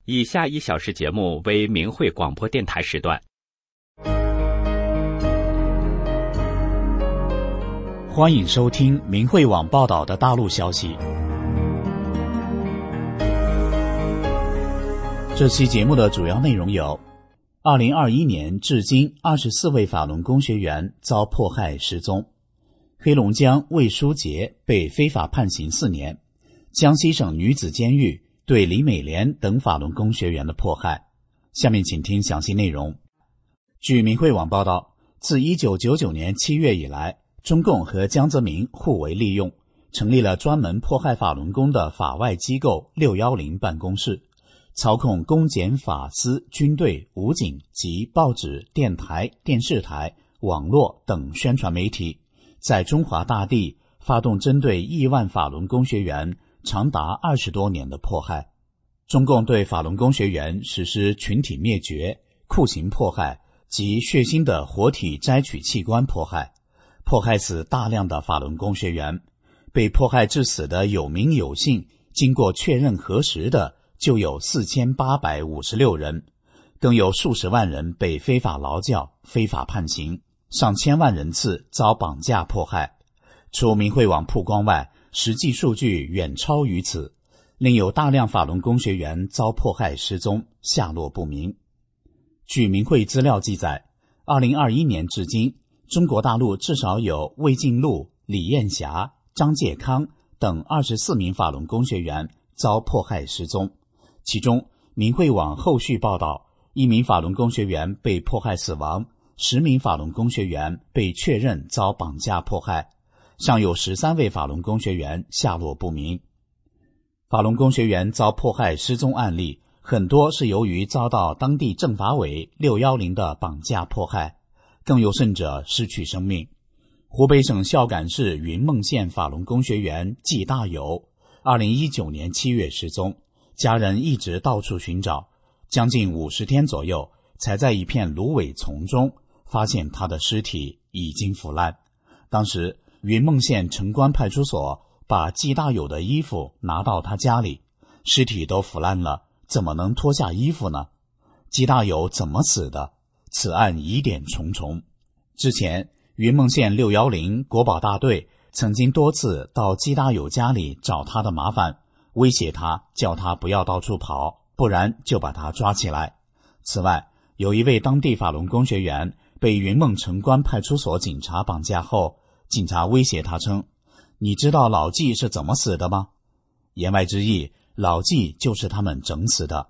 以下1小时节目为明慧广播电台时段。 欢迎收听明慧网报道的大陆消息。这期节目的主要内容有：2021年至今24位法轮功学员遭迫害失踪；黑龙江魏书杰被非法判刑4年；江西省女子监狱对李美莲等法轮功学员的迫害。下面请听详细内容。据明慧网报道，自1999年7月以来，中共和江泽民互为利用，成立了专门迫害法轮功的法外机构610办公室，操控公检法司军队武警及报纸电台电视台网络等宣传媒体，在中华大地发动针对亿万法轮功学员长达20多年的迫害。中共对法轮功学员实施群体灭绝、酷刑迫害及血腥的活体摘取器官迫害，迫害死大量的法轮功学员。被迫害致死的有名有姓，经过确认核实的就有4856人，更有数十万人被非法劳教、非法判刑，上千万人次遭绑架迫害。除明慧网曝光外，实际数据远超于此，另有大量法轮功学员遭迫害失踪，下落不明。据明慧资料记载，2021年至今，中国大陆至少有魏晋禄、李艳霞、张介康等24名法轮功学员遭迫害失踪。其中，明慧网后续报道，1名法轮功学员被迫害死亡，10名法轮功学员被确认遭绑架迫害，尚有13位法轮功学员下落不明。法轮功学员遭迫害失踪案例，很多是由于遭到当地政法委610的绑架迫害，更有甚者失去生命。湖北省孝感市云梦县法轮功学员季大友2019年7月失踪，家人一直到处寻找，将近50天左右，才在一片芦苇丛中发现他的尸体已经腐烂。当时云梦县城关派出所把季大友的衣服拿到他家里，尸体都腐烂了，怎么能脱下衣服呢？季大友怎么死的？此案疑点重重。之前云梦县610国保大队曾经多次到季大友家里找他的麻烦，威胁他，叫他不要到处跑，不然就把他抓起来。此外，有一位当地法轮功学员被云梦城关派出所警察绑架后，警察威胁他称：“你知道老纪是怎么死的吗？”言外之意，老纪就是他们整死的。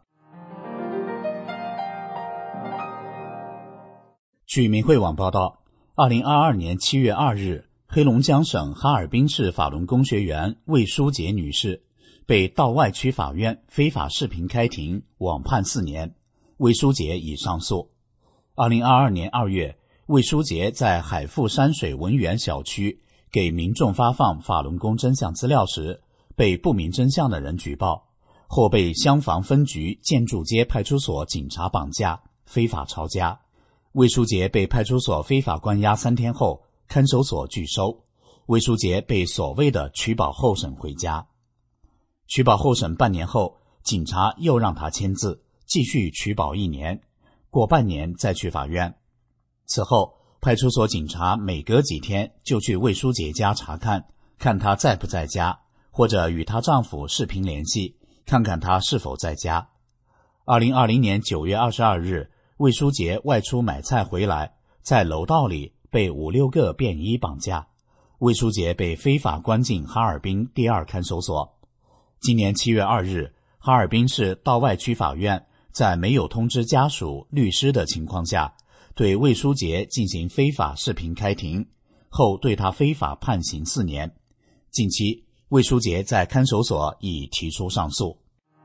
据明慧网报道，2022年7月2日，黑龙江省哈尔滨市法轮功学员魏书杰女士被道外区法院非法视频开庭，网判4年。魏书杰已上诉。2022年2月，魏书杰在海富山水文园小区给民众发放法轮功真相资料时，被不明真相的人举报，后被襄房分局建筑街派出所警察绑架，非法抄家。魏书杰被派出所非法关押3天后，看守所拒收。魏书杰被所谓的取保候审回家。取保候审半年后，警察又让他签字，继续取保1年，过半年再去法院。此后，派出所警察每隔几天就去魏书杰家查看，看他在不在家，或者与她丈夫视频联系，看看他是否在家。2020年9月22日，魏书杰外出买菜回来，在楼道里被5、6个便衣绑架，魏书杰被非法关进哈尔滨第2看守所。今年7月2日，哈尔滨市道外区法院在没有通知家属、律师的情况下，对魏书杰进行非法视频开庭，后对他非法判刑4年。近期，魏书杰在看守所已提出上诉。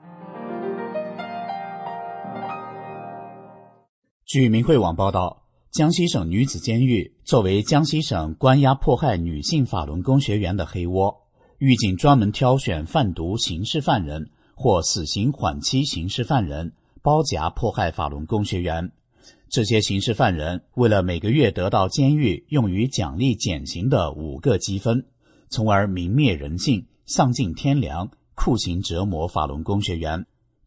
据明慧网报道，江西省女子监狱作为江西省关押迫害女性法轮功学员的黑窝，狱警专门挑选贩毒刑事犯人或死刑缓期刑事犯人，包夹迫害法轮功学员。这些刑事犯人为了每个月得到监狱用于奖励减刑的5个积分，从而泯灭人性，丧尽天良，酷刑折磨法轮功学员。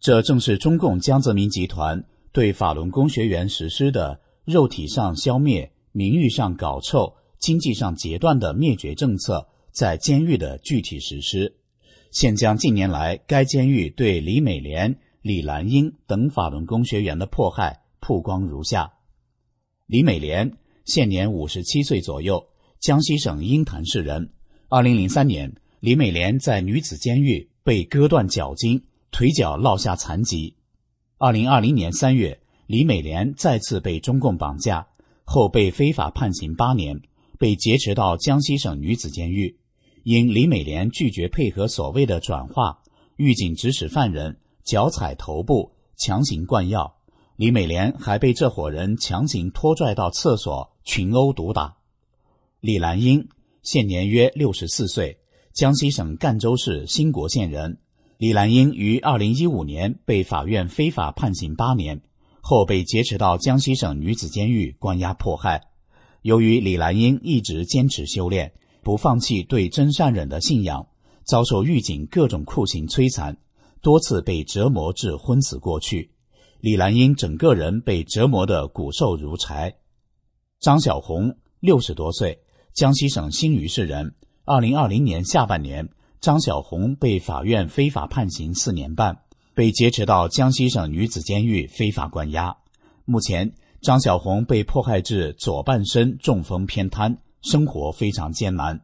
这正是中共江泽民集团对法轮功学员实施的肉体上消灭、名誉上搞臭、经济上截断的灭绝政策在监狱的具体实施，现将近年来该监狱对李美莲、李兰英等法轮功学员的迫害曝光如下。李美莲现年57岁左右，江西省鹰潭市人。2003年，李美莲在女子监狱被割断脚筋，腿脚落下残疾。2020年3月，李美莲再次被中共绑架，后被非法判刑8年，被劫持到江西省女子监狱。因李美莲拒绝配合所谓的转化，狱警指使犯人脚踩头部，强行灌药。李美莲还被这伙人强行拖拽到厕所，群殴毒打。李兰英现年约64岁，江西省赣州市兴国县人。李兰英于2015年被法院非法判刑8年，后被劫持到江西省女子监狱关押迫害。由于李兰英一直坚持修炼，不放弃对真善忍的信仰，遭受狱警各种酷刑摧残，多次被折磨至昏死过去。李兰英整个人被折磨得骨瘦如柴。张小红60多岁，江西省新余市人。2020年下半年，张小红被法院非法判刑4年半，被劫持到江西省女子监狱非法关押。目前，张小红被迫害至左半身中风偏瘫，生活非常艰难。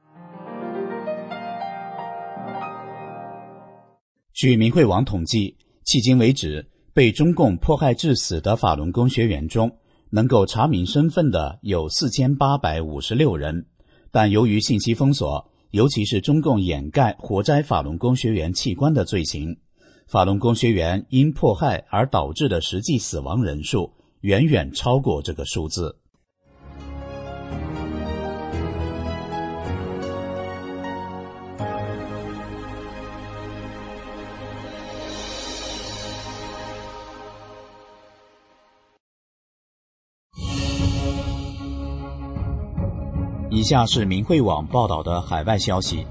据明慧网统计，迄今为止，被中共迫害致死的法轮功学员中，能够查明身份的有4856人，但由于信息封锁，尤其是中共掩盖活摘法轮功学员器官的罪行，法轮功学员因迫害而导致的实际死亡人数远远超过这个数字。以下是明慧网报道的海外消息。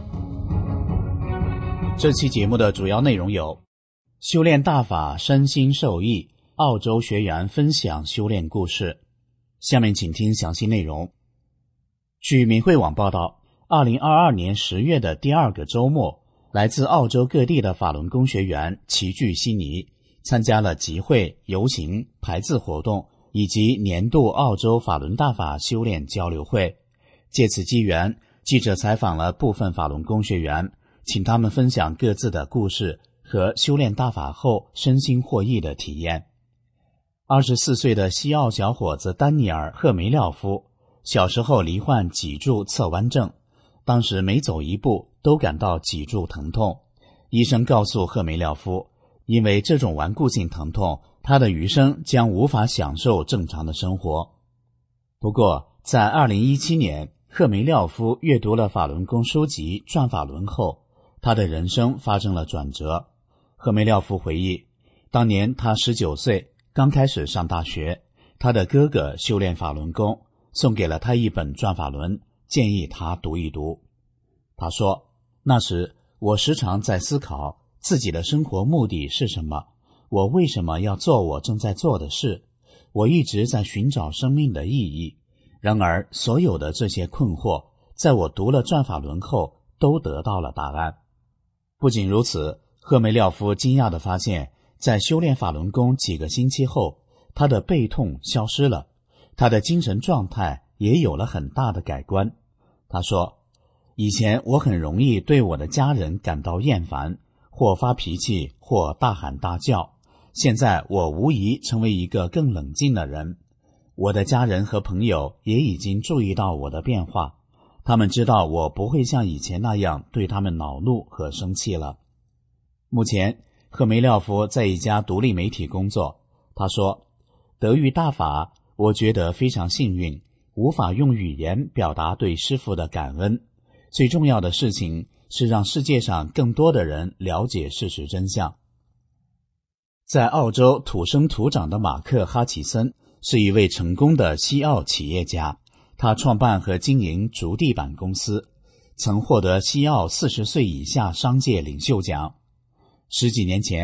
这期节目的主要内容有：修炼大法身心受益，澳洲学员分享修炼故事。下面请听详细内容。据明慧网报道，2022年10月的第2个周末，来自澳洲各地的法轮功学员齐聚悉尼，参加了集会、游行、排字活动以及年度澳洲法轮大法修炼交流会。借此机缘，记者采访了部分法轮功学员，请他们分享各自的故事和修炼大法后身心获益的体验。24岁的西澳小伙子丹尼尔·赫梅廖夫，小时候罹患脊柱侧弯症，当时每走一步都感到脊柱疼痛。医生告诉赫梅廖夫，因为这种顽固性疼痛，他的余生将无法享受正常的生活。不过，在2017年，赫梅廖夫阅读了法轮功书籍《转法轮》后，他的人生发生了转折。赫梅廖夫回忆，当年他19岁，刚开始上大学，他的哥哥修炼法轮功，送给了他一本《转法轮》，建议他读一读。他说，那时我时常在思考自己的生活目的是什么，我为什么要做我正在做的事，我一直在寻找生命的意义。然而，所有的这些困惑，在我读了《转法轮》后，都得到了答案。不仅如此，赫梅廖夫惊讶地发现，在修炼法轮功几个星期后，他的背痛消失了，他的精神状态也有了很大的改观。他说，以前我很容易对我的家人感到厌烦，或发脾气，或大喊大叫，现在我无疑成为一个更冷静的人。我的家人和朋友也已经注意到我的变化，他们知道我不会像以前那样对他们恼怒和生气了。目前，赫梅廖夫在一家独立媒体工作。他说，得遇大法，我觉得非常幸运，无法用语言表达对师父的感恩。最重要的事情是让世界上更多的人了解事实真相。在澳洲土生土长的马克·哈奇森是一位成功的西澳企业家，他创办和经营竹地板公司，曾获得西澳40岁以下商界领袖奖。10几年前，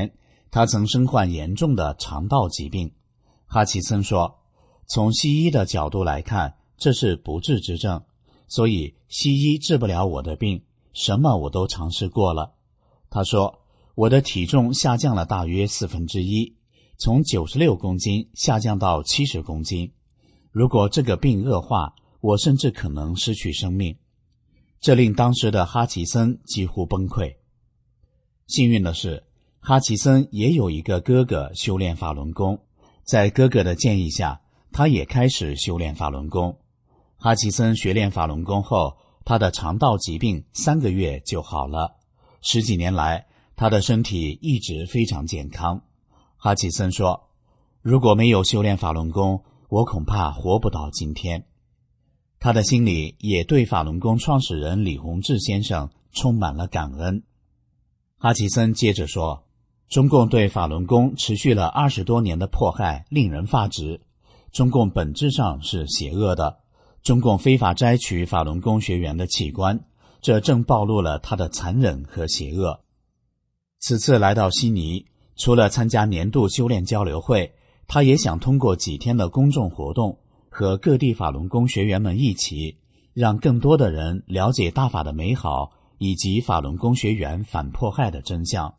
他曾身患严重的肠道疾病。哈奇森说，从西医的角度来看，这是不治之症，所以西医治不了我的病，什么我都尝试过了。他说，我的体重下降了大约1/4，从96公斤下降到70公斤。如果这个病恶化，我甚至可能失去生命。这令当时的哈奇森几乎崩溃。幸运的是，哈奇森也有一个哥哥修炼法轮功，在哥哥的建议下，他也开始修炼法轮功。哈奇森学练法轮功后，他的肠道疾病3个月就好了。10几年来，他的身体一直非常健康。哈奇森说，如果没有修炼法轮功，我恐怕活不到今天。他的心里也对法轮功创始人李洪志先生充满了感恩。哈奇森接着说，中共对法轮功持续了20多年的迫害令人发指，中共本质上是邪恶的，中共非法摘取法轮功学员的器官，这正暴露了他的残忍和邪恶。此次来到悉尼，除了参加年度修炼交流会，他也想通过几天的公众活动和各地法轮功学员们一起，让更多的人了解大法的美好以及法轮功学员反迫害的真相。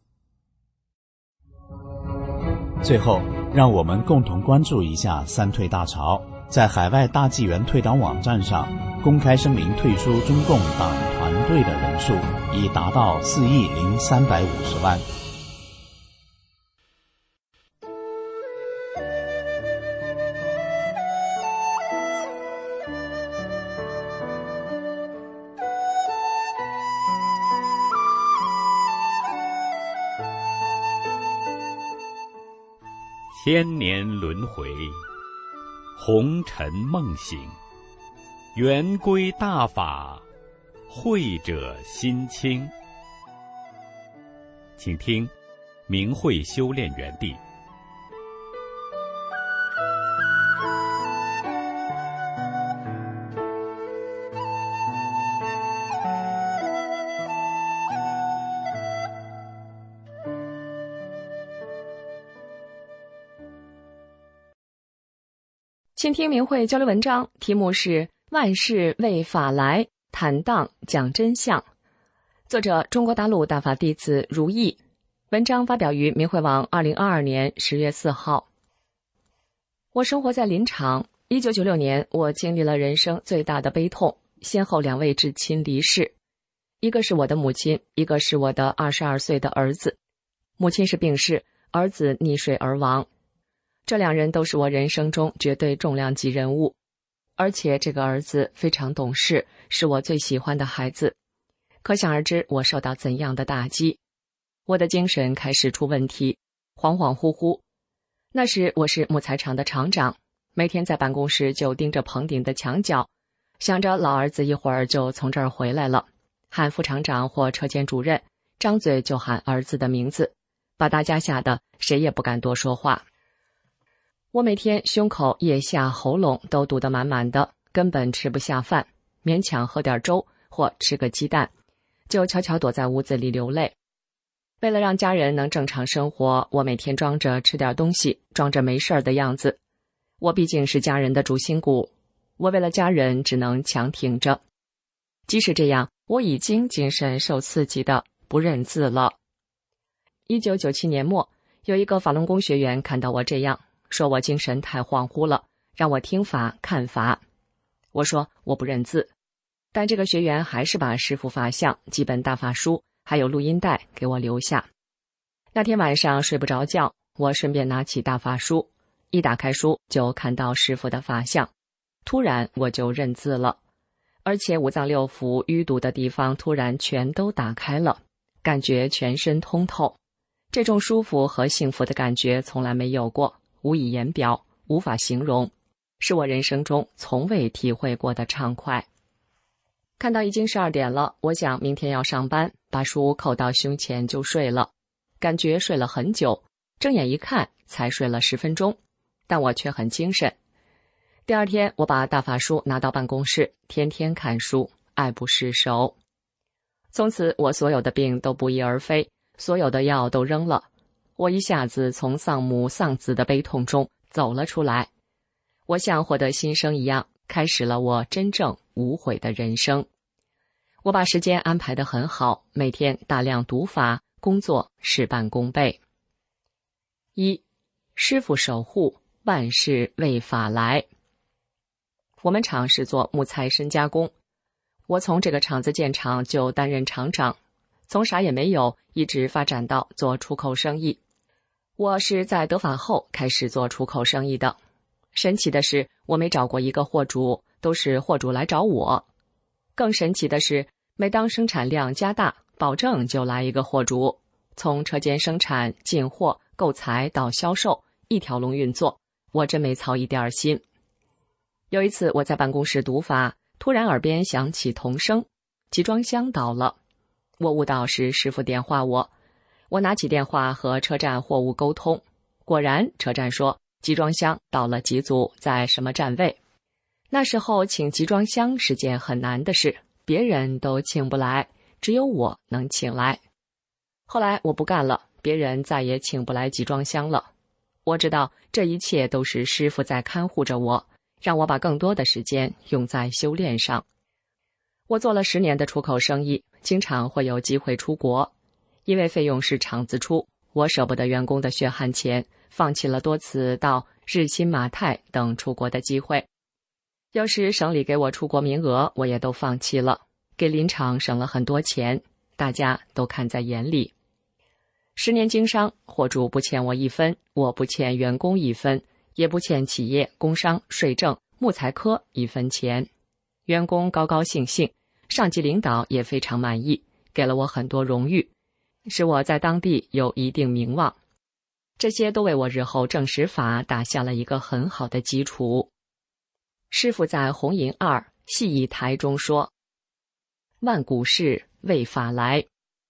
最后，让我们共同关注一下三退大潮在海外大纪元退党网站上公开声明退出中共党团队的人数已达到4亿0350万。 千年轮回，红尘梦醒，圆归大法，慧者心清。请听明慧修炼园地。 倾听明慧交流文章，题目是万事为法来，坦荡讲真相。作者中国大陆大法弟子如意。文章发表于明慧网2022年10月4号。我生活在林场。1996年，我经历了人生最大的悲痛，先后2位至亲离世，一个是我的母亲，一个是我的22岁的儿子。母亲是病逝，儿子溺水而亡。这2人都是我人生中绝对重量级人物，而且这个儿子非常懂事，是我最喜欢的孩子。可想而知，我受到怎样的打击。我的精神开始出问题，恍恍惚惚。那时我是木材厂的厂长，每天在办公室就盯着棚顶的墙角，想着老儿子一会儿就从这儿回来了，喊副厂长或车间主任，张嘴就喊儿子的名字，把大家吓得谁也不敢多说话。我每天胸口、腋下、喉咙都堵得满满的，根本吃不下饭，勉强喝点粥或吃个鸡蛋，就悄悄躲在屋子里流泪。为了让家人能正常生活，我每天装着吃点东西，装着没事的样子。我毕竟是家人的主心骨，我为了家人只能强挺着。即使这样，我已经精神受刺激的不认字了。1997年末，有一个法轮功学员看到我这样，说我精神太恍惚了，让我听法看法。我说我不认字，但这个学员还是把师父法相、几本大法书还有录音带给我留下。那天晚上睡不着觉，我顺便拿起大法书，一打开书就看到师父的法相，突然我就认字了，而且五脏六腑淤堵的地方突然全都打开了，感觉全身通透。这种舒服和幸福的感觉从来没有过，无以言表，无法形容，是我人生中从未体会过的畅快。看到已经12点了，我想明天要上班，把书扣到胸前就睡了。感觉睡了很久，睁眼一看才睡了10分钟，但我却很精神。第二天，我把大法书拿到办公室，天天看书，爱不释手。从此我所有的病都不翼而飞，所有的药都扔了。 我一下子从丧母丧子的悲痛中走了出来，我像获得新生一样，开始了我真正无悔的人生。我把时间安排得很好，每天大量读法，工作事半功倍。一，师傅守护，万事为法来。我们厂是做木材深加工，我从这个厂子建厂就担任厂长，从啥也没有一直发展到做出口生意。我是在得法后开始做出口生意的。神奇的是，我没找过一个货主，都是货主来找我。更神奇的是，每当生产量加大，保证就来一个货主，从车间生产、进货、购材到销售，一条龙运作，我真没操一点心。有一次我在办公室读法，突然耳边响起童声，集装箱倒了。我悟到是师傅电话我拿起电话和车站货物沟通，果然车站说集装箱到了几组，在什么站位。那时候请集装箱是件很难的事，别人都请不来，只有我能请来。后来我不干了，别人再也请不来集装箱了。我知道这一切都是师傅在看护着我，让我把更多的时间用在修炼上。我做了10年的出口生意，经常会有机会出国，因为费用是厂子出，我舍不得员工的血汗钱，放弃了多次到日新马泰等出国的机会。有时省里给我出国名额，我也都放弃了，给林厂省了很多钱，大家都看在眼里。10年经商，货主不欠我1分，我不欠员工1分，也不欠企业、工商、税政、木材科1分钱。员工高高兴兴，上级领导也非常满意，给了我很多荣誉，使我在当地有一定名望。这些都为我日后正实法打下了一个很好的基础。师父在《红银2系义台》中说：万古事为法来。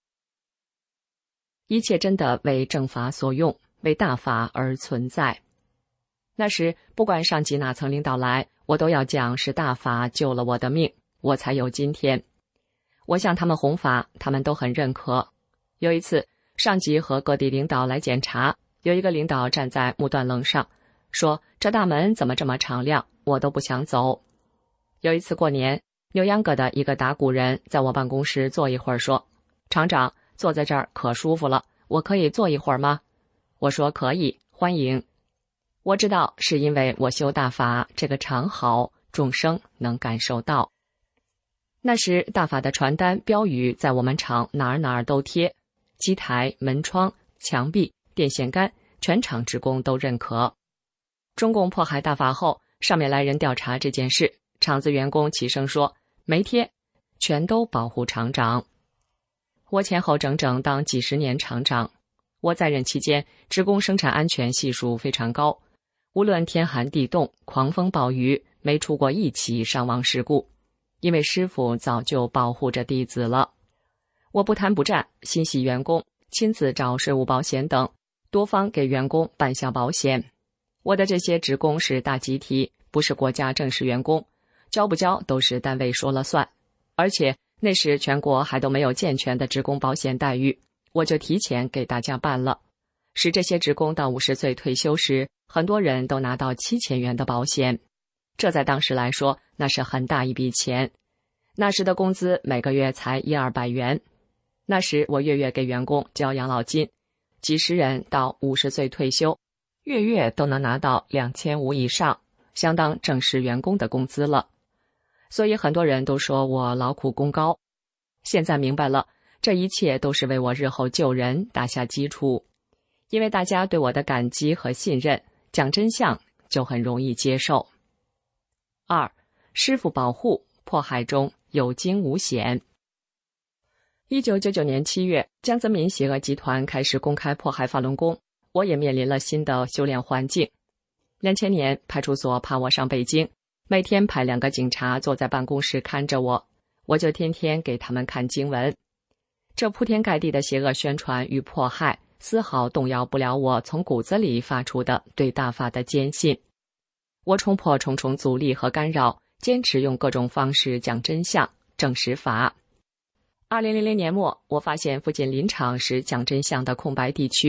一切真的为正法所用，为大法而存在。那时不管上级哪层领导来，我都要讲是大法救了我的命，我才有今天。我向他们弘法，他们都很认可。有一次上级和各地领导来检查，有一个领导站在木段棱上，说这大门怎么这么敞亮，我都不想走。有一次过年，牛秧歌的一个打鼓人在我办公室坐一会儿，说：厂长，坐在这儿可舒服了，我可以坐一会儿吗？我说可以，欢迎。我知道是因为我修大法，这个场好，众生能感受到。那时大法的传单标语在我们厂哪儿哪儿都贴，机台、门窗、墙壁、电线杆，全厂职工都认可。中共迫害大法后，上面来人调查这件事，厂子员工齐声说没贴，全都保护厂长。我前后整整当几10年厂长，我在任期间，职工生产安全系数非常高，无论天寒地冻、狂风暴雨，没出过一起伤亡事故，因为师傅早就保护着弟子了。我不贪不占，心系员工，亲自找税务保险等，多方给员工办下保险。我的这些职工是大集体，不是国家正式员工，交不交都是单位说了算。而且那时全国还都没有健全的职工保险待遇，我就提前给大家办了，使这些职工到50岁退休时，很多人都拿到7000元的保险。这在当时来说，那是很大一笔钱。那时的工资每个月才100-200元。那时我月月给员工交养老金，几十人到50岁退休，月月都能拿到2500以上，相当正式员工的工资了。所以很多人都说我劳苦功高。现在明白了，这一切都是为我日后救人打下基础。因为大家对我的感激和信任，讲真相就很容易接受。2. 师父保护，迫害中有惊无险。1999年7月，江泽民邪恶集团开始公开迫害法轮功，我也面临了新的修炼环境。2000年，派出所派我上北京，每天派2个警察坐在办公室看着我，我就天天给他们看经文。这铺天盖地的邪恶宣传与迫害，丝毫动摇不了我从骨子里发出的对大法的坚信。我冲破重重阻力和干扰，坚持用各种方式讲真相、证实法。2000年末，我发现附近林场是讲真相的空白地区，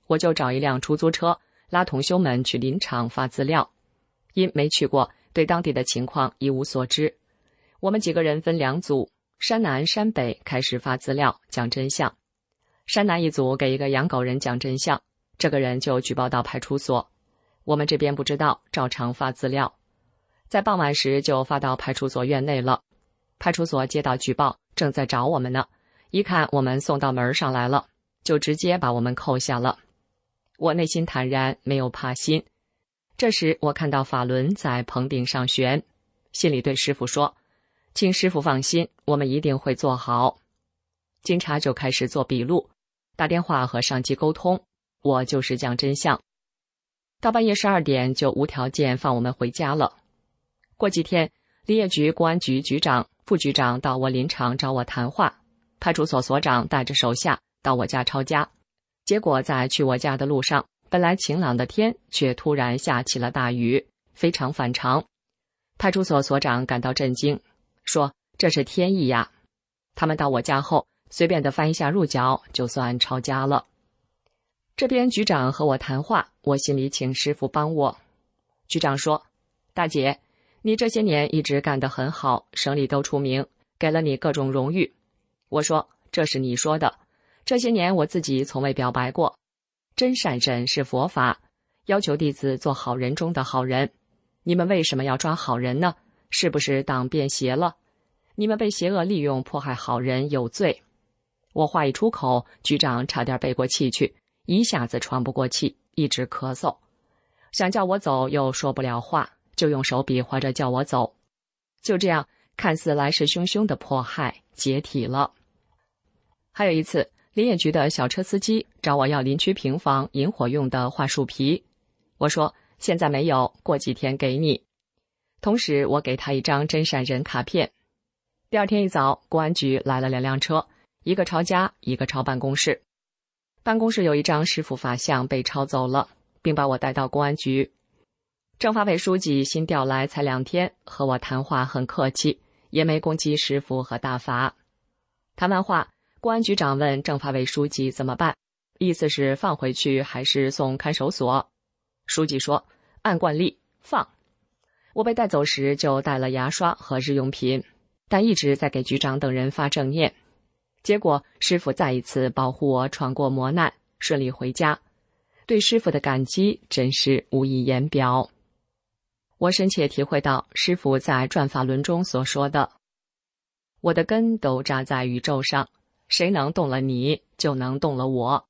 我就找一辆出租车，拉同修们去林场发资料。因没去过，对当地的情况一无所知。我们几个人分2组，山南山北开始发资料讲真相。山南一组给一个养狗人讲真相，这个人就举报到派出所。我们这边不知道，照常发资料。在傍晚时就发到派出所院内了。派出所接到举报，正在找我们呢，一看我们送到门上来了，就直接把我们扣下了。我内心坦然，没有怕心。这时我看到法轮在棚顶上悬，心里对师傅说，请师傅放心，我们一定会做好。警察就开始做笔录，打电话和上级沟通，我就是讲真相。到半夜12点就无条件放我们回家了。过几天，林业局公安局局长、副局长到我林场找我谈话，派出所所长带着手下到我家抄家。结果在去我家的路上，本来晴朗的天却突然下起了大雨，非常反常。派出所所长感到震惊，说这是天意呀。他们到我家后，随便的翻一下入脚，就算抄家了。这边局长和我谈话，我心里请师傅帮我。局长说，大姐，你这些年一直干得很好，省里都出名，给了你各种荣誉。我说，这是你说的，这些年我自己从未表白过。真善忍是佛法，要求弟子做好人中的好人。你们为什么要抓好人呢？是不是党变邪了？你们被邪恶利用迫害好人有罪。我话一出口，局长差点背过气去，一下子喘不过气，一直咳嗽，想叫我走又说不了话，就用手比划着叫我走。就这样，看似来势汹汹的迫害解体了。还有一次，林业局的小车司机找我要林区平房引火用的桦树皮，我说现在没有，过几天给你。同时我给他一张真善人卡片。第二天一早，公安局来了2辆车，一个抄家，一个抄办公室。办公室有一张师傅法像被抄走了，并把我带到公安局。政法委书记新调来才2天，和我谈话很客气，也没攻击师傅和大法。谈完话，公安局长问政法委书记怎么办，意思是放回去还是送看守所。书记说，按惯例放。我被带走时就带了牙刷和日用品，但一直在给局长等人发正念。结果师傅再一次保护我闯过磨难，顺利回家。对师傅的感激真是无以言表。我深切体会到师傅在转法轮中所说的，我的根都扎在宇宙上，谁能动了你，就能动了我。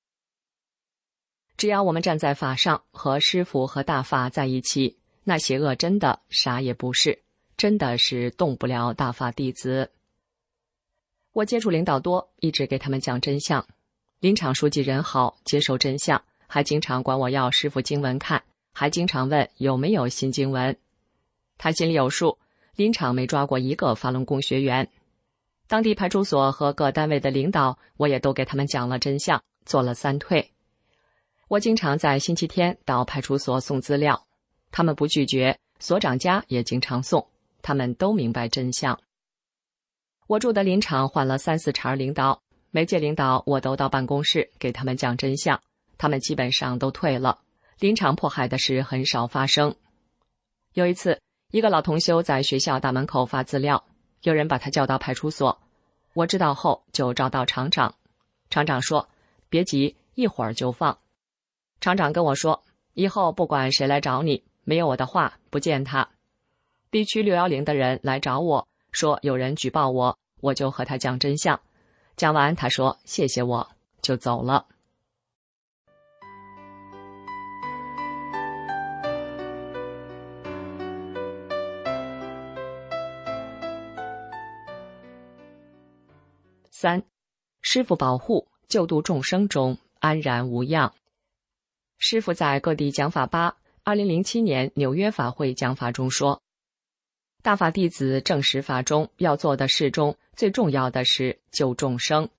只要我们站在法上，和师父和大法在一起，那邪恶真的啥也不是，真的是动不了大法弟子。我接触领导多，一直给他们讲真相。林场书记人好，接受真相，还经常管我要师父经文看，还经常问有没有新经文。他心里有数，林场没抓过一个法轮功学员。当地派出所和各单位的领导，我也都给他们讲了真相，做了3退。我经常在星期天到派出所送资料，他们不拒绝，所长家也经常送，他们都明白真相。我住的林场换了3、4茬领导，每届领导我都到办公室给他们讲真相，他们基本上都退了，林场迫害的事很少发生。有一次，一个老同修在学校大门口发资料，有人把他叫到派出所，我知道后就找到厂长，厂长说别急，一会儿就放。厂长跟我说，以后不管谁来找你，没有我的话不见他。地区610的人来找我说有人举报我，我就和他讲真相，讲完他说谢谢我，就走了。3. 师父保护，救度众生中安然无恙。师父在各地讲法吧2007年纽约法会讲法中说，大法弟子正实法中要做的事中最重要的是救众生。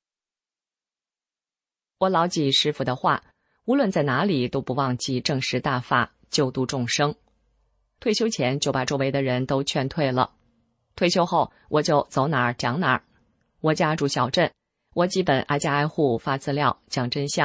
我牢记师父的话，无论在哪里都不忘记正实大法，救度众生。退休前就把周围的人都劝退了，退休后我就走哪儿讲哪儿。我家住小镇，我基本挨家挨户发资料讲真相，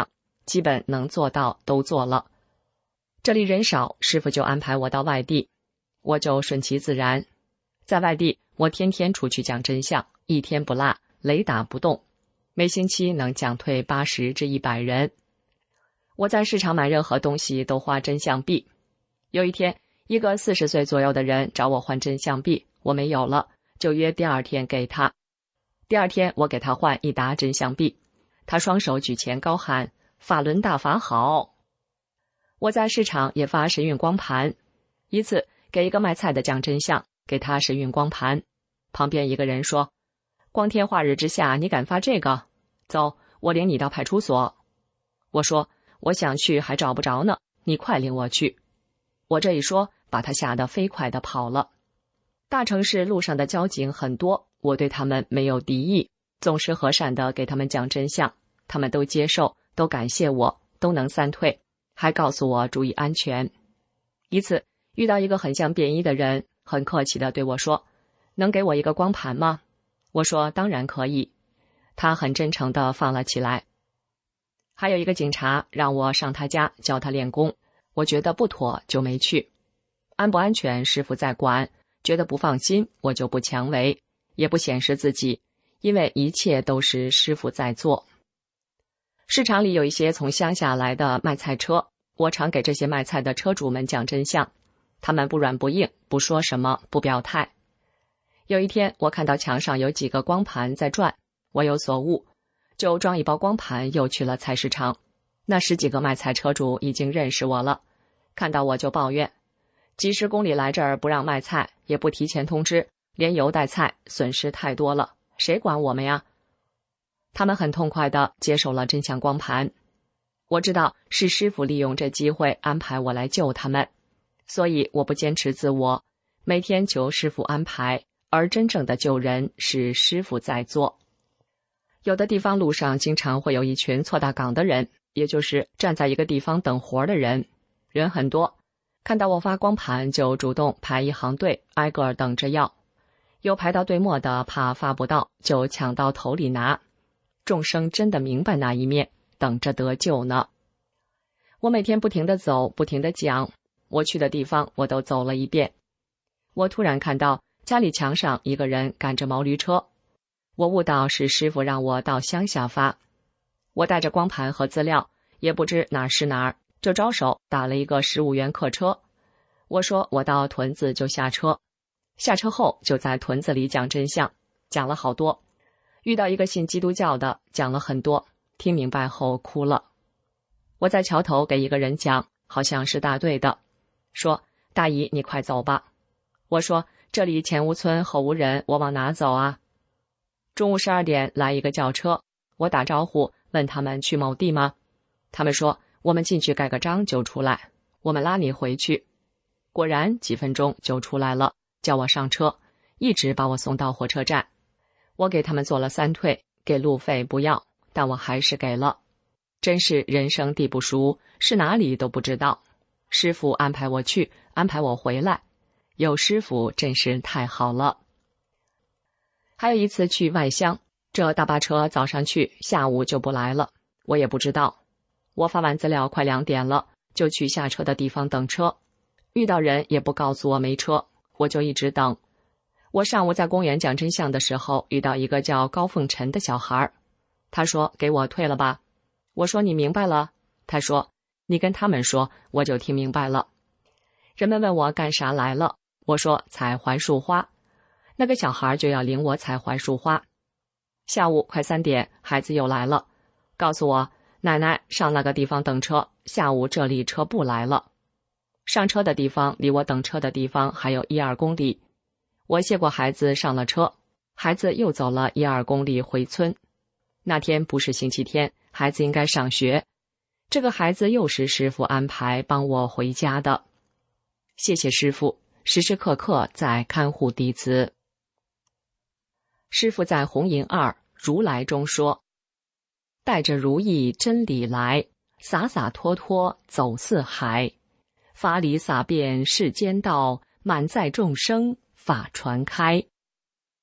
基本能做到都做了。这里人少，师傅就安排我到外地，我就顺其自然。在外地，我天天出去讲真相，一天不落，雷打不动，每星期能讲退80至100人。我在市场买任何东西都花真相币。有一天，一个40岁左右的人找我换真相币，我没有了，就约第二天给他。第二天我给他换1沓真相币，他双手举前高喊法轮大法好。我在市场也发神韵光盘，一次给一个卖菜的讲真相，给他神韵光盘，旁边一个人说，光天化日之下你敢发这个？走，我领你到派出所。我说，我想去还找不着呢，你快领我去。我这一说，把他吓得飞快地跑了。大城市路上的交警很多，我对他们没有敌意，总是和善地给他们讲真相，他们都接受，都感谢我，都能散退，还告诉我注意安全。一次遇到一个很像便衣的人，很客气地对我说，能给我一个光盘吗？我说当然可以。他很真诚地放了起来。还有一个警察让我上他家教他练功，我觉得不妥就没去。安不安全师傅在管，觉得不放心我就不强为，也不显示自己，因为一切都是师傅在做。市场里有一些从乡下来的卖菜车，我常给这些卖菜的车主们讲真相，他们不软不硬，不说什么，不表态。有一天我看到墙上有几个光盘在转，我有所悟，就装一包光盘又去了菜市场。那10几个卖菜车主已经认识我了，看到我就抱怨，几十公里来这儿不让卖菜，也不提前通知，连油带菜，损失太多了，谁管我们呀？他们很痛快地接受了真相光盘。我知道是师傅利用这机会安排我来救他们，所以我不坚持自我，每天求师傅安排，而真正的救人是师傅在做。有的地方路上经常会有一群错大岗的人，也就是站在一个地方等活的人，人很多，看到我发光盘就主动排一行队，挨个等着要。有排到队末的怕发不到，就抢到头里拿。众生真的明白那一面，等着得救呢。我每天不停地走，不停地讲，我去的地方我都走了一遍。我突然看到家里墙上一个人赶着毛驴车，我悟到是师傅让我到乡下发。我带着光盘和资料，也不知哪是哪儿，就招手打了一个15元客车。我说我到屯子就下车，下车后就在屯子里讲真相，讲了好多。遇到一个信基督教的，讲了很多，听明白后哭了。我在桥头给一个人讲，好像是大队的，说大姨你快走吧。我说这里前无村后无人，我往哪走啊？中午12点来一个轿车，我打招呼问他们去某地吗？他们说我们进去盖个章就出来，我们拉你回去。果然几分钟就出来了，叫我上车，一直把我送到火车站。我给他们做了3退，给路费不要，但我还是给了。真是人生地不熟，是哪里都不知道。师傅安排我去，安排我回来，有师傅真是太好了。还有一次去外乡，这大巴车早上去，下午就不来了，我也不知道。我发完资料快2点了，就去下车的地方等车，遇到人也不告诉我没车，我就一直等。我上午在公园讲真相的时候，遇到一个叫高凤臣的小孩，他说给我退了吧。我说你明白了？他说你跟他们说，我就听明白了。人们问我干啥来了，我说采槐树花。那个小孩就要领我采槐树花。下午快3点，孩子又来了，告诉我奶奶上那个地方等车，下午这里车不来了。上车的地方离我等车的地方还有1-2公里。我接过孩子上了车，孩子又走了1-2公里回村。那天不是星期天，孩子应该上学。这个孩子又是师傅安排帮我回家的。谢谢师傅，时时刻刻在看护弟子。师父在《红银2如来》中说，带着如意真理来，洒洒脱脱走四海，法理洒遍世间道，满载众生法传开。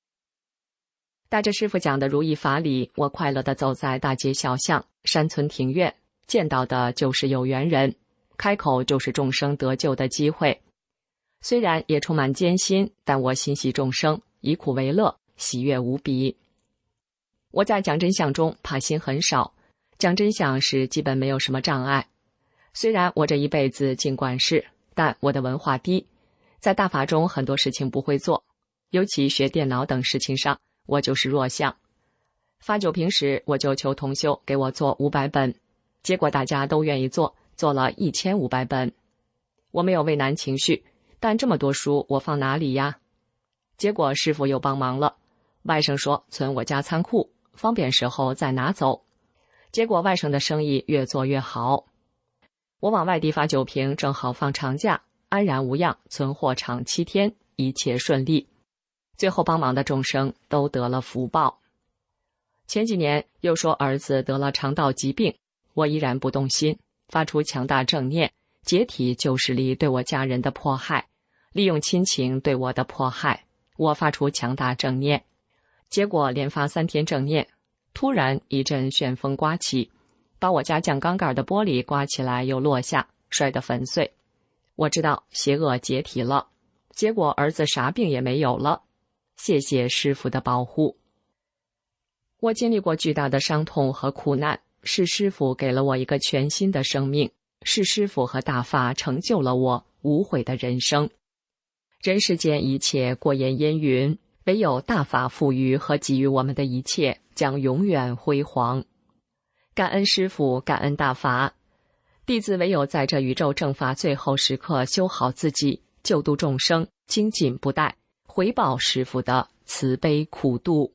带着师父讲的如意法理，我快乐地走在大街小巷、山村庭院， 见到的就是有缘人，开口就是众生得救的机会。虽然也充满艰辛，但我心系众生，以苦为乐，喜悦无比。我在讲真相中怕心很少，讲真相时基本没有什么障碍。虽然我这一辈子进管事，但我的文化低，在大法中很多事情不会做，尤其学电脑等事情上，我就是弱项。发酒瓶时，我就求同修给我做500本，结果大家都愿意做，做了1500本。我没有畏难情绪，但这么多书我放哪里呀？结果师父又帮忙了，外甥说存我家仓库，方便时候再拿走。结果外甥的生意越做越好。我往外地发酒瓶，正好放长假，安然无恙，存货长7天，一切顺利。最后帮忙的众生都得了福报。前几年又说儿子得了肠道疾病，我依然不动心，发出强大正念，解体旧势力对我家人的迫害，利用亲情对我的迫害，我发出强大正念。结果连发3天正念，突然一阵旋风刮起，把我家酱缸盖的玻璃刮起来又落下，摔得粉碎。我知道邪恶解体了，结果儿子啥病也没有了。谢谢师父的保护。我经历过巨大的伤痛和苦难，是师父给了我一个全新的生命，是师父和大法成就了我无悔的人生。人世间一切过眼烟云，唯有大法赋予和给予我们的一切将永远辉煌。感恩师父，感恩大法，弟子唯有在这宇宙正法最后时刻修好自己，救度众生，精进不怠，回报师父的慈悲苦度。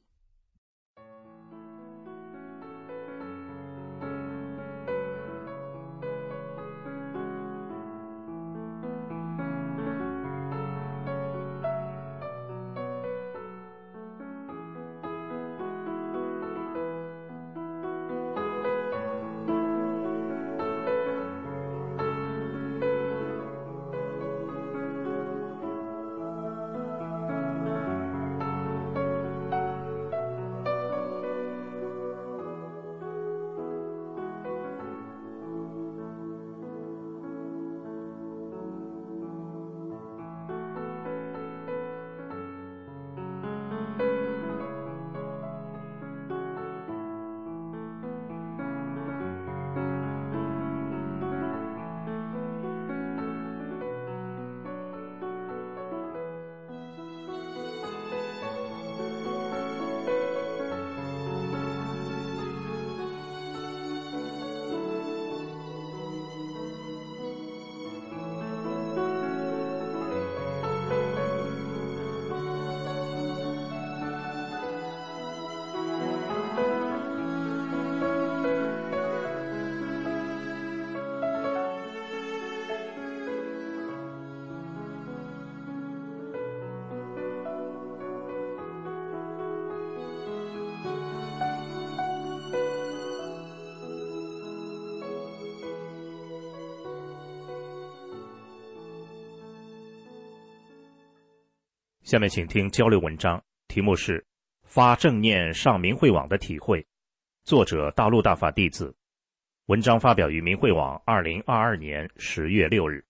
下面请听交流文章，题目是发正念上明慧网的体会，作者大陆大法弟子，文章发表于明慧网2022年10月6日。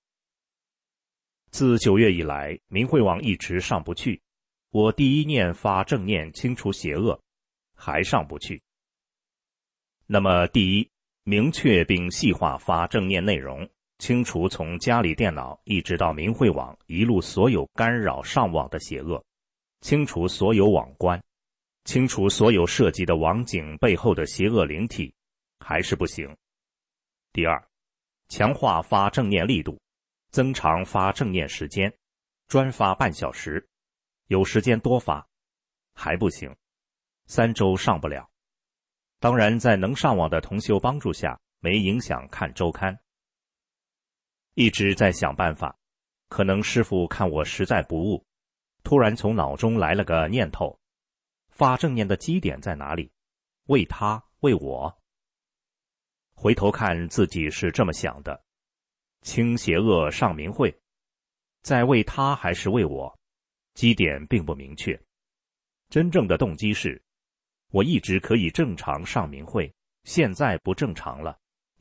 自9月以来，明慧网一直上不去，我第一念发正念清除邪恶，还上不去。那么第一，明确并细化发正念内容，清除从家里电脑一直到明慧网一路所有干扰上网的邪恶，清除所有网关，清除所有涉及的网警背后的邪恶灵体，还是不行。第二，强化发正念力度，增长发正念时间，专发半小时，有时间多发，还不行，3周上不了。当然在能上网的同修帮助下，没影响看周刊。一直在想办法，可能师父看我实在不悟，突然从脑中来了个念头，发正念的基点在哪里？为他，为我。回头看自己是这么想的，清邪恶上明慧，在为他还是为我，基点并不明确。真正的动机是，我一直可以正常上明慧，现在不正常了，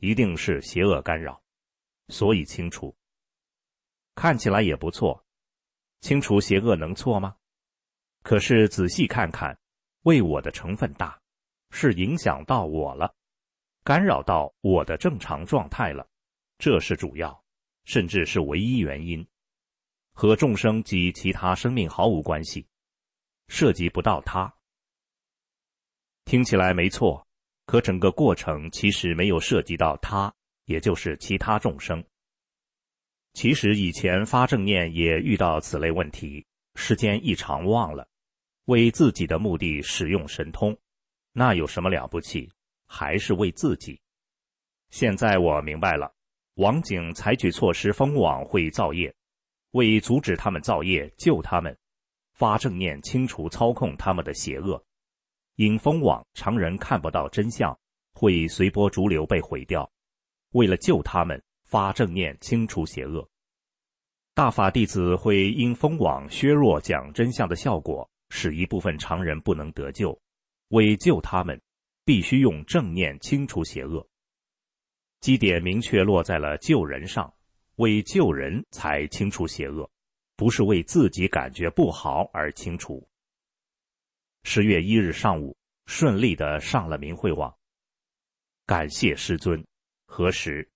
一定是邪恶干扰，所以清除。看起来也不错，清除邪恶能错吗？可是仔细看看，为我的成分大，是影响到我了，干扰到我的正常状态了，这是主要，甚至是唯一原因，和众生及其他生命毫无关系，涉及不到它。听起来没错，可整个过程其实没有涉及到它，也就是其他众生。其实以前发正念也遇到此类问题，时间一长忘了，为自己的目的使用神通，那有什么了不起？还是为自己。现在我明白了，网警采取措施封网会造业，为阻止他们造业，救他们，发正念清除操控他们的邪恶。因封网，常人看不到真相，会随波逐流被毁掉。为了救他们，发正念清除邪恶。大法弟子会因封网削弱讲真相的效果，使一部分常人不能得救。为救他们，必须用正念清除邪恶。基点明确落在了救人上，为救人才清除邪恶，不是为自己感觉不好而清除。10月1日上午，顺利地上了明慧网。感谢师尊。何时？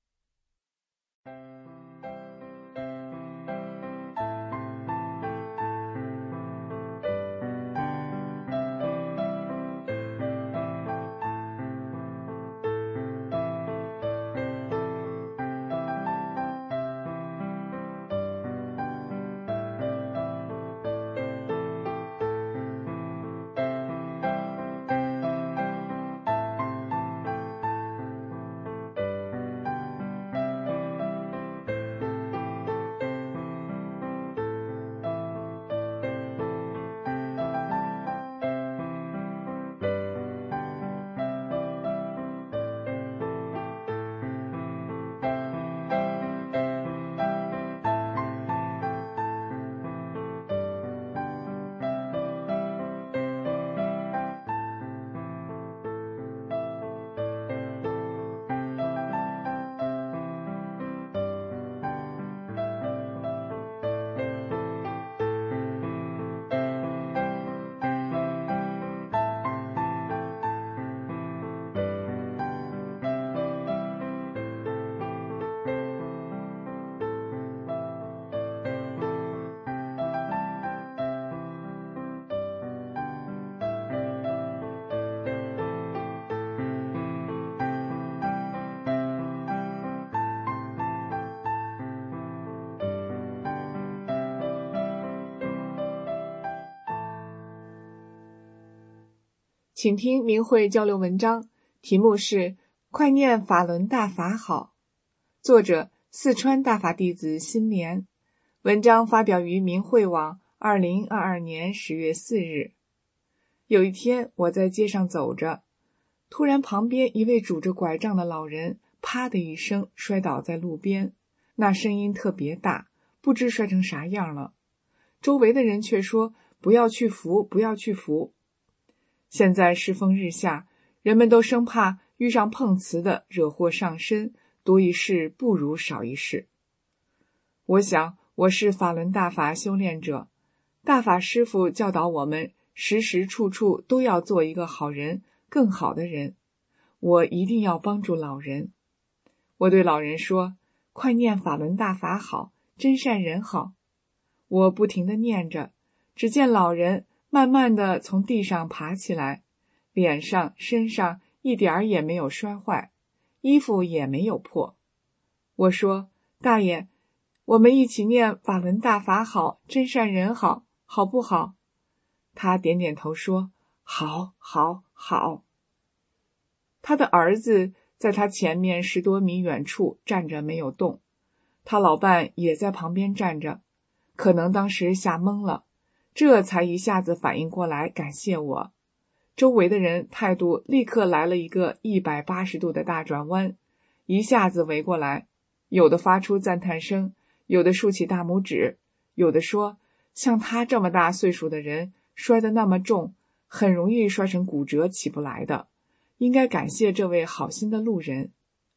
请听明慧交流文章，题目是快念法轮大法好，作者四川大法弟子新莲，文章发表于明慧网2022年10月4日。有一天我在街上走着，突然旁边一位拄着拐杖的老人啪的一声摔倒在路边，那声音特别大，不知摔成啥样了。周围的人却说不要去扶，不要去扶。现在世风日下，人们都生怕遇上碰瓷的惹祸上身，多一事不如少一事。我想我是法轮大法修炼者，大法师父教导我们时时处处都要做一个好人，更好的人。我一定要帮助老人。我对老人说，快念法轮大法好，真善人好。我不停地念着，只见老人慢慢地从地上爬起来，脸上身上一点儿也没有摔坏，衣服也没有破。我说，大爷，我们一起念法轮大法好，真善人好，好不好？他点点头说，好，好，好。他的儿子在他前面10多米远处站着没有动，他老伴也在旁边站着，可能当时吓懵了，这才一下子反应过来感谢我。周围的人态度立刻来了一个180度的大转弯，一下子围过来，有的发出赞叹声，有的竖起大拇指，有的说，像他这么大岁数的人摔得那么重，很容易摔成骨折起不来的，应该感谢这位好心的路人。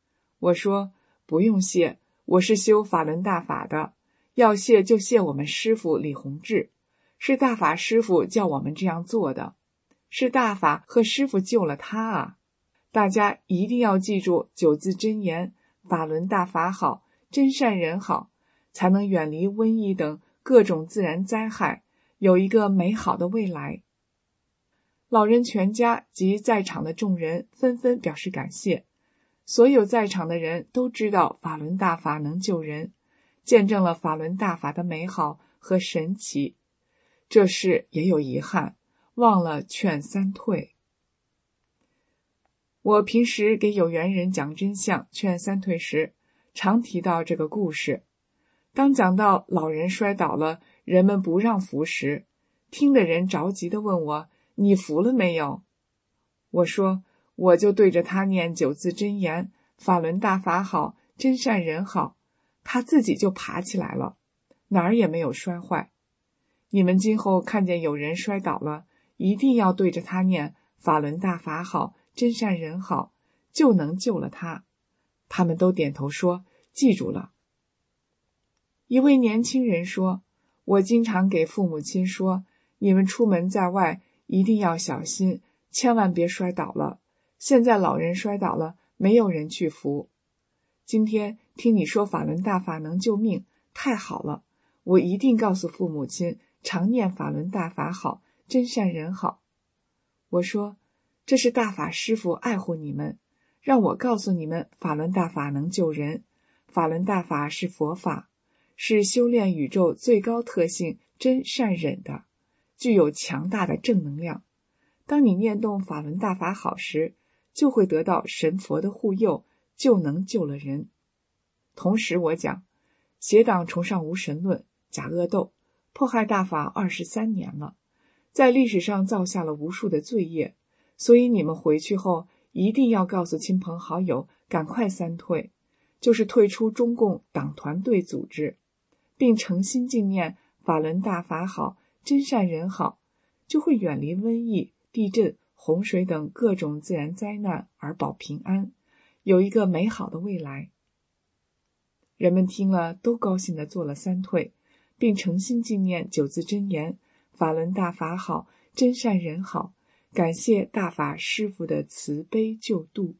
我说，不用谢，我是修法轮大法的，要谢就谢我们师父李洪志，是大法师父叫我们这样做的，是大法和师父救了他啊！大家一定要记住9字真言，法轮大法好，真善人好，才能远离瘟疫等各种自然灾害，有一个美好的未来。老人全家及在场的众人纷纷表示感谢。所有在场的人都知道法轮大法能救人，见证了法轮大法的美好和神奇。这事也有遗憾，忘了劝三退。我平时给有缘人讲真相、劝三退时，常提到这个故事。当讲到老人摔倒了，人们不让扶时，听的人着急地问我：“你扶了没有？”我说：“我就对着他念9字真言，法轮大法好，真善人好，他自己就爬起来了，哪儿也没有摔坏。你们今后看见有人摔倒了，一定要对着他念法轮大法好，真善人好，就能救了他。”他们都点头说：“记住了。”一位年轻人说：“我经常给父母亲说，你们出门在外一定要小心，千万别摔倒了。现在老人摔倒了，没有人去扶。今天听你说法轮大法能救命，太好了，我一定告诉父母亲，常念法轮大法好，真善人好。”我说：“这是大法师父爱护你们，让我告诉你们，法轮大法能救人，法轮大法是佛法，是修炼宇宙最高特性真善忍的，具有强大的正能量。当你念动法轮大法好时，就会得到神佛的护佑，就能救了人。”同时我讲，邪党崇尚无神论，假恶斗，迫害大法23年了，在历史上造下了无数的罪业，所以你们回去后一定要告诉亲朋好友，赶快三退，就是退出中共党团队组织，并诚心敬念法轮大法好，真善人好，就会远离瘟疫、地震、洪水等各种自然灾难而保平安，有一个美好的未来。人们听了都高兴地做了三退，并诚心敬念9字真言，法轮大法好，真善人好，感谢大法师父的慈悲救度。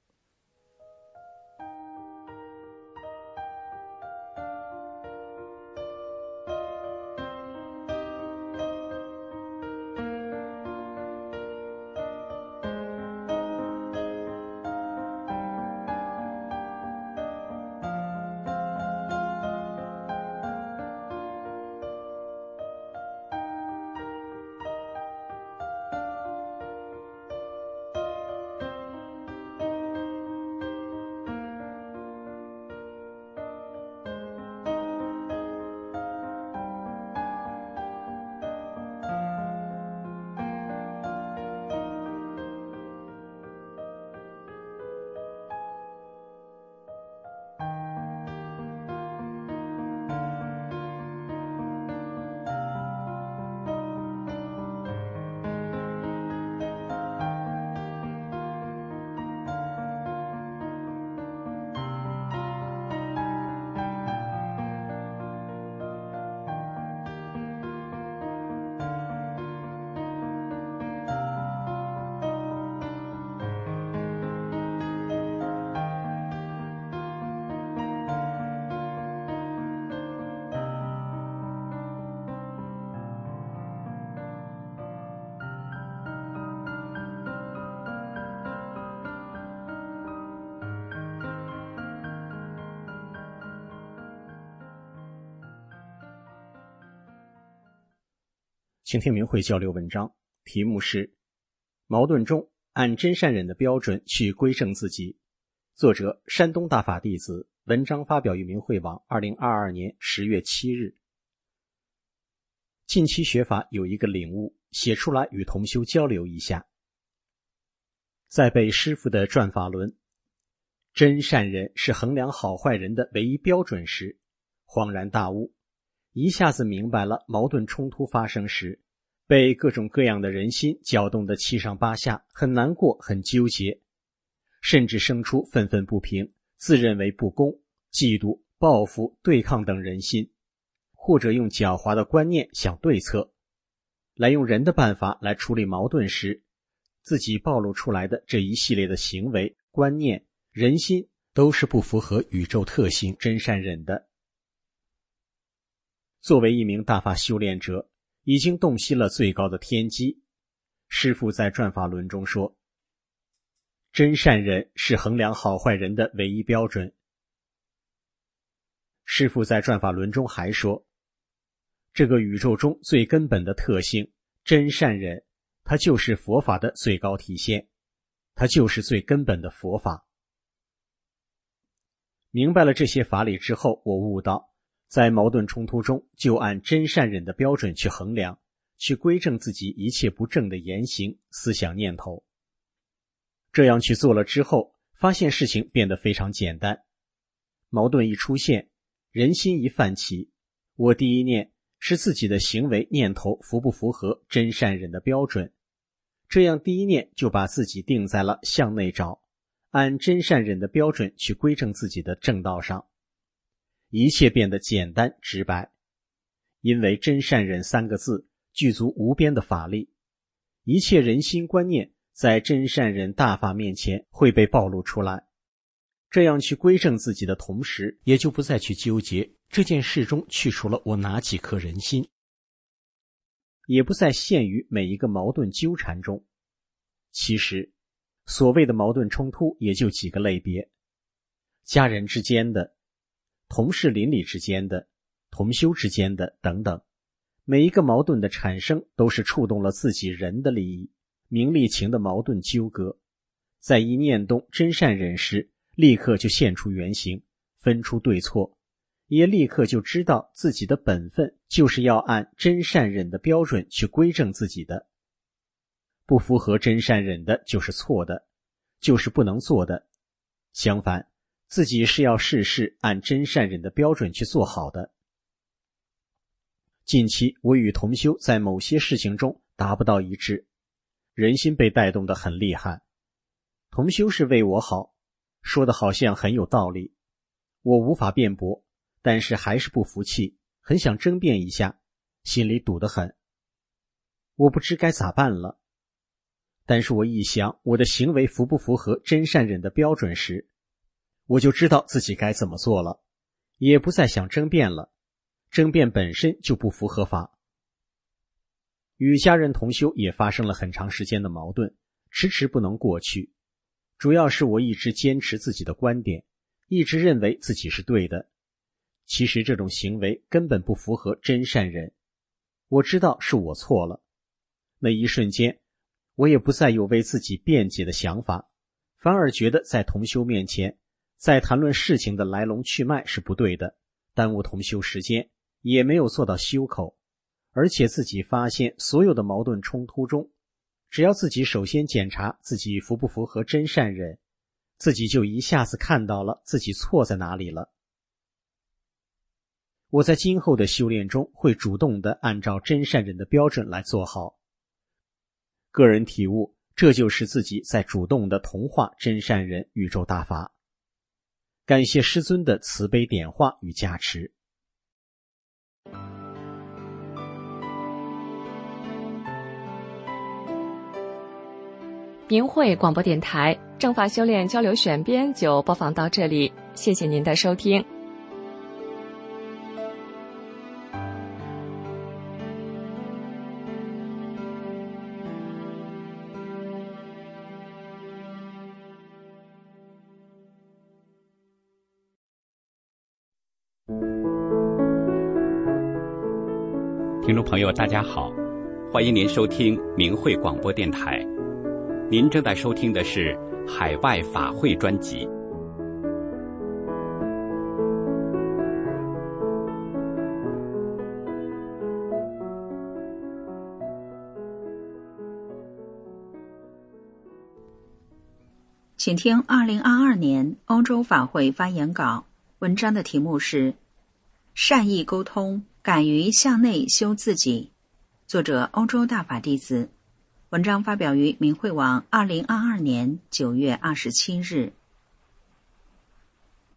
请听明慧交流文章，题目是矛盾中按真善忍的标准去归正自己，作者山东大法弟子，文章发表于明慧网2022年10月7日。近期学法有一个领悟，写出来与同修交流一下。在背师父的转法轮，真善忍是衡量好坏人的唯一标准时，恍然大悟，一下子明白了矛盾冲突发生时，被各种各样的人心搅动得七上八下，很难过，很纠结，甚至生出愤愤不平， 自认为不公、嫉妒、报复、对抗等人心，或者用狡猾的观念想对策，来用人的办法来处理矛盾时，自己暴露出来的这一系列的行为、观念、人心都是不符合宇宙特性真善忍的。作为一名大法修炼者，已经洞悉了最高的天机。师父在转法轮中说，真善忍是衡量好坏人的唯一标准。师父在转法轮中还说，这个宇宙中最根本的特性真善忍，它就是佛法的最高体现，它就是最根本的佛法。明白了这些法理之后，我悟到在矛盾冲突中就按真善忍的标准去衡量，去规正自己一切不正的言行、思想、念头。这样去做了之后，发现事情变得非常简单。矛盾一出现，人心一泛起，我第一念是自己的行为念头符不符合真善忍的标准，这样第一念就把自己定在了向内找，按真善忍的标准去规正自己的正道上。一切变得简单直白，因为真善忍三个字具足无边的法力，一切人心观念在真善忍大法面前会被暴露出来。这样去规正自己的同时，也就不再去纠结这件事中去除了我哪几颗人心，也不再陷于每一个矛盾纠缠中。其实所谓的矛盾冲突也就几个类别，家人之间的、同事邻里之间的、同修之间的等等，每一个矛盾的产生都是触动了自己人的利益、名利情的矛盾纠葛，在一念动真善忍时，立刻就现出原形，分出对错，也立刻就知道自己的本分就是要按真善忍的标准去规正自己的。不符合真善忍的就是错的，就是不能做的。相反，自己是要事事按真善忍的标准去做好的。近期我与同修在某些事情中达不到一致，人心被带动得很厉害。同修是为我好，说的好像很有道理，我无法辩驳，但是还是不服气，很想争辩一下，心里堵得很。我不知该咋办了。但是我一想我的行为符不符合真善忍的标准时，我就知道自己该怎么做了，也不再想争辩了，争辩本身就不符合法。与家人同修也发生了很长时间的矛盾，迟迟不能过去，主要是我一直坚持自己的观点，一直认为自己是对的。其实这种行为根本不符合真善忍，我知道是我错了。那一瞬间，我也不再有为自己辩解的想法，反而觉得在同修面前，在谈论事情的来龙去脉是不对的，耽误同修时间，也没有做到修口。而且自己发现所有的矛盾冲突中，只要自己首先检查自己符不符合真善忍，自己就一下子看到了自己错在哪里了。我在今后的修炼中会主动地按照真善忍的标准来做好。个人体悟，这就是自己在主动地同化真善忍宇宙大法。感谢师尊的慈悲点化与加持。 明慧广播电台正法修炼交流选编就播放到这里，谢谢您的收听。 听众朋友大家好，欢迎您收听明慧广播电台。您正在收听的是海外法会专辑。 请听2022年欧洲法会发言稿，文章的题目是善意沟通，敢于向内修自己，作者欧洲大法弟子。文章发表于明慧网2022年9月27日。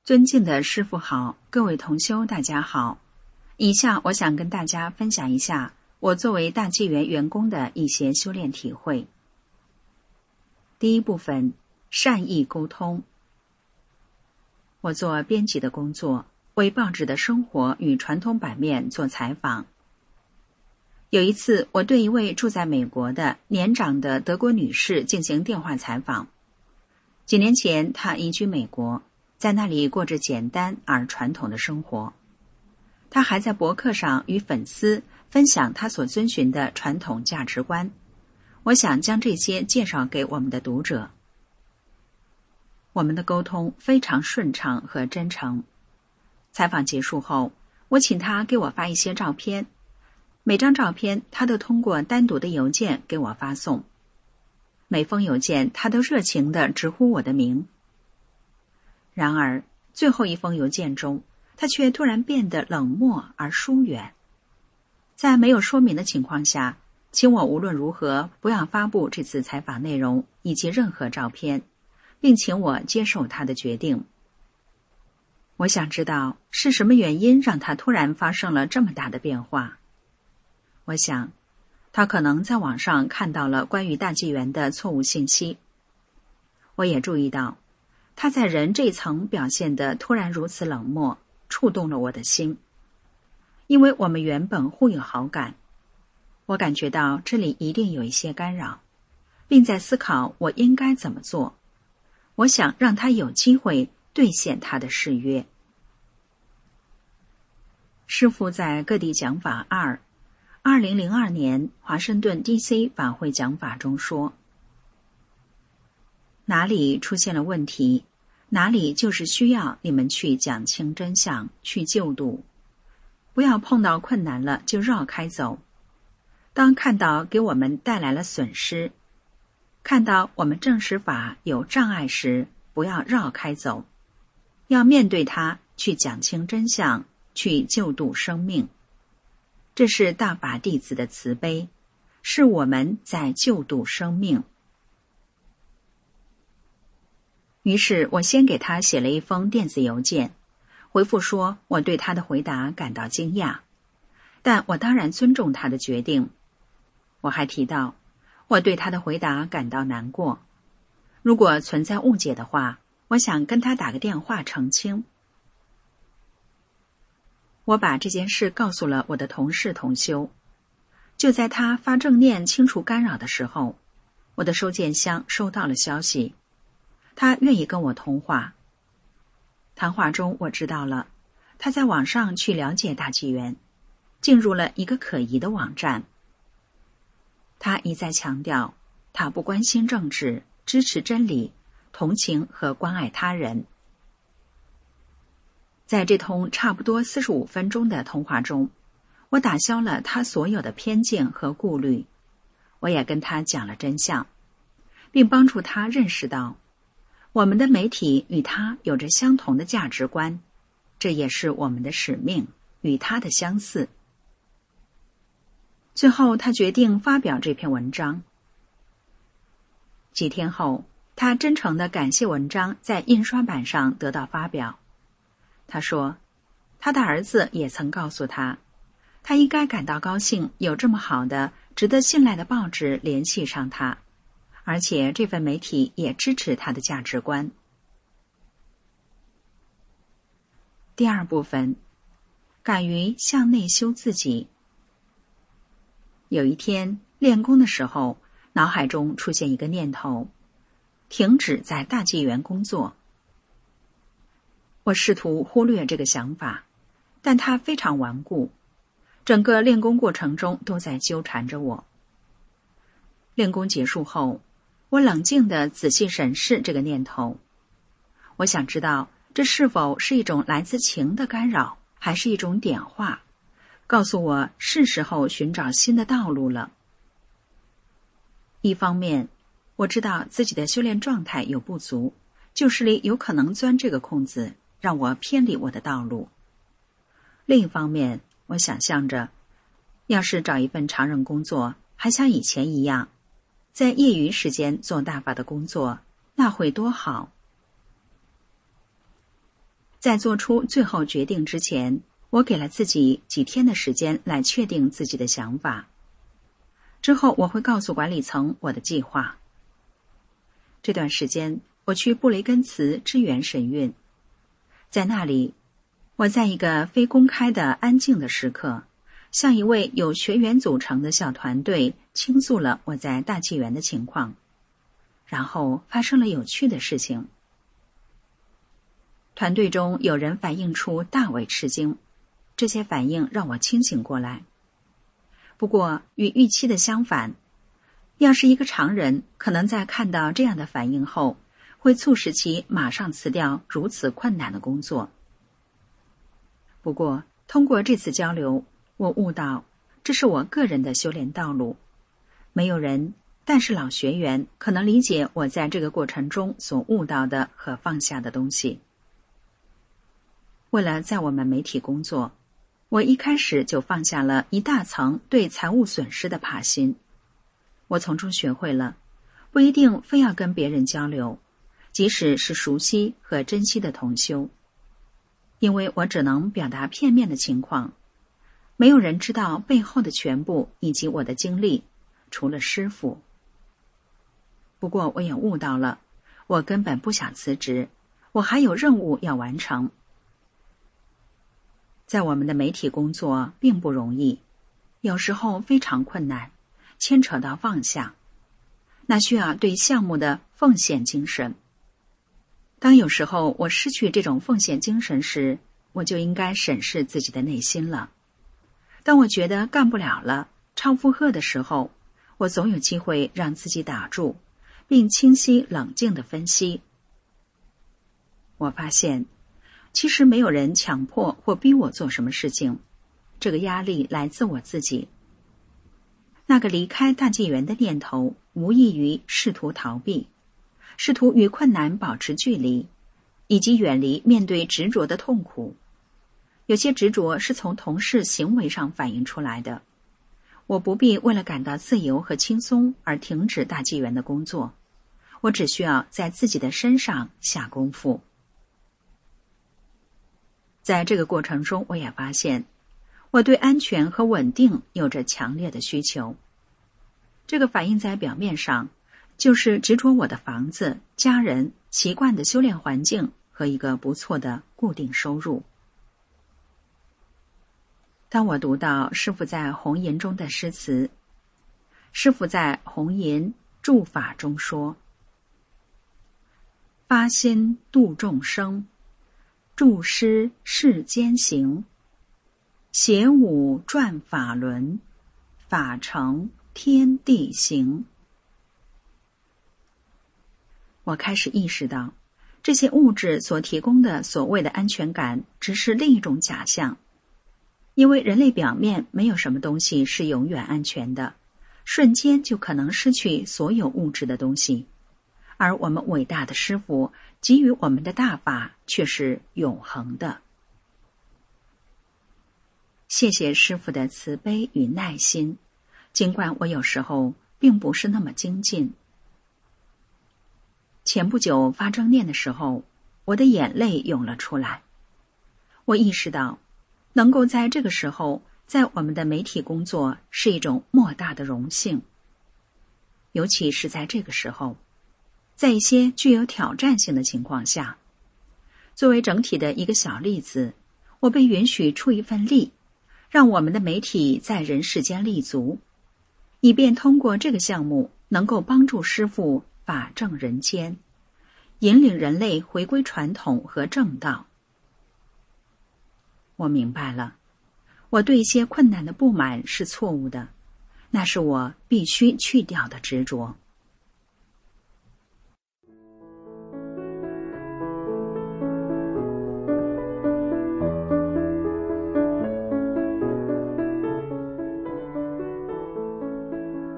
尊敬的师父好，各位同修大家好。以下我想跟大家分享一下我作为大纪元员工的一些修炼体会。第一部分，善意沟通。我做编辑的工作，为报纸的生活与传统版面做采访。有一次，我对一位住在美国的年长的德国女士进行电话采访。几年前，她移居美国，在那里过着简单而传统的生活。她还在博客上与粉丝分享她所遵循的传统价值观。我想将这些介绍给我们的读者。我们的沟通非常顺畅和真诚。采访结束后，我请她给我发一些照片，每张照片她都通过单独的邮件给我发送。每封邮件她都热情地直呼我的名。然而，最后一封邮件中，她却突然变得冷漠而疏远。在没有说明的情况下，请我无论如何不要发布这次采访内容以及任何照片，并请我接受她的决定。我想知道是什么原因让她突然发生了这么大的变化。我想，她可能在网上看到了关于大纪元的错误信息。我也注意到，她在人这一层表现得突然如此冷漠，触动了我的心。因为我们原本互有好感，我感觉到这里一定有一些干扰，并在思考我应该怎么做。我想让她有机会兑现她的誓约。师父在各地讲法2002年华盛顿 DC 法会讲法中说，哪里出现了问题，哪里就是需要你们去讲清真相，去救度。不要碰到困难了就绕开走。当看到给我们带来了损失，看到我们证实法有障碍时，不要绕开走，要面对它，去讲清真相，去救度生命。这是大法弟子的慈悲，是我们在救度生命。于是我先给他写了一封电子邮件，回复说我对他的回答感到惊讶，但我当然尊重他的决定。我还提到，我对他的回答感到难过。如果存在误解的话，我想跟他打个电话澄清。我把这件事告诉了我的同事同修。就在他发正念清除干扰的时候，我的收件箱收到了消息，他愿意跟我通话。谈话中我知道了，他在网上去了解大纪元，进入了一个可疑的网站。他一再强调，他不关心政治，支持真理，同情和关爱他人。在这通差不多45分钟的通话中，我打消了他所有的偏见和顾虑，我也跟他讲了真相，并帮助他认识到，我们的媒体与他有着相同的价值观，这也是我们的使命，与他的相似。最后，他决定发表这篇文章。几天后，他真诚地感谢文章在印刷版上得到发表。他说，他的儿子也曾告诉他，他应该感到高兴，有这么好的、值得信赖的报纸联系上他，而且这份媒体也支持他的价值观。第二部分，敢于向内修自己。有一天，练功的时候，脑海中出现一个念头，停止在大纪元工作。我试图忽略这个想法，但它非常顽固，整个练功过程中都在纠缠着我。练功结束后，我冷静地仔细审视这个念头。我想知道，这是否是一种来自情的干扰，还是一种点化，告诉我是时候寻找新的道路了。一方面，我知道自己的修炼状态有不足，旧势力有可能钻这个空子，让我偏离我的道路。另一方面，我想象着，要是找一份常任工作，还像以前一样，在业余时间做大法的工作，那会多好。 在做出最后决定之前，我给了自己几天的时间来确定自己的想法。之后我会告诉管理层我的计划。这段时间，我去布雷根茨支援神韵。在那里，我在一个非公开的安静的时刻，向一位由学员组成的小团队倾诉了我在大纪元的情况。然后发生了有趣的事情。团队中有人反映出大为吃惊，这些反应让我清醒过来。不过与预期的相反，要是一个常人，可能在看到这样的反应后，会促使其马上辞掉如此困难的工作。不过通过这次交流，我悟到这是我个人的修炼道路。没有人，但是老学员可能理解我在这个过程中所悟到的和放下的东西。为了在我们媒体工作，我一开始就放下了一大层对财务损失的怕心。我从中学会了，不一定非要跟别人交流，即使是熟悉和珍惜的同修，因为我只能表达片面的情况，没有人知道背后的全部以及我的经历，除了师父。不过我也悟到了，我根本不想辞职，我还有任务要完成。在我们的媒体工作并不容易，有时候非常困难，牵扯到放下，那需要对项目的奉献精神。当有时候我失去这种奉献精神时，我就应该审视自己的内心了。当我觉得干不了了，超负荷的时候，我总有机会让自己打住，并清晰冷静地分析。我发现其实没有人强迫或逼我做什么事情，这个压力来自我自己。那个离开大纪元的念头无异于试图逃避，试图与困难保持距离，以及远离面对执着的痛苦。有些执着是从同事行为上反映出来的。我不必为了感到自由和轻松而停止大纪元的工作，我只需要在自己的身上下功夫。在这个过程中，我也发现我对安全和稳定有着强烈的需求。这个反映在表面上，就是执着我的房子、家人、习惯的修炼环境和一个不错的固定收入。当我读到师父在红吟中的诗词，师父在红吟注法中说：发心度众生，注师世间行，写武转法轮，法成天地行。我开始意识到，这些物质所提供的所谓的安全感只是另一种假象，因为人类表面没有什么东西是永远安全的，瞬间就可能失去所有物质的东西，而我们伟大的师父给予我们的大法却是永恒的。谢谢师父的慈悲与耐心，尽管我有时候并不是那么精进。前不久发正念的时候，我的眼泪涌了出来。我意识到，能够在这个时候在我们的媒体工作是一种莫大的荣幸。尤其是在这个时候，在一些具有挑战性的情况下，作为整体的一个小例子，我被允许出一份力，让我们的媒体在人世间立足，以便通过这个项目能够帮助师父法正人间，引领人类回归传统和正道。我明白了，我对一些困难的不满是错误的，那是我必须去掉的执着。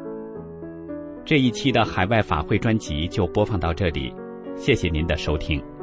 这一期的海外法会专辑就播放到这里，谢谢您的收听。